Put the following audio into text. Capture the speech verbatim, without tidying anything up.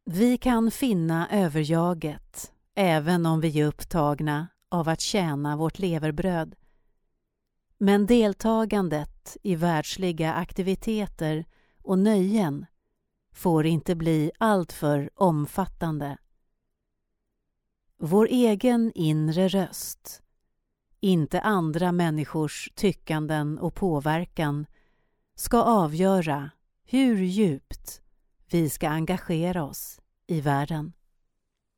Vi kan finna överjaget även om vi är upptagna av att tjäna vårt leverbröd. Men deltagandet i världsliga aktiviteter och nöjen får inte bli alltför omfattande. Vår egen inre röst, inte andra människors tyckanden och påverkan, ska avgöra hur djupt vi ska engagera oss i världen.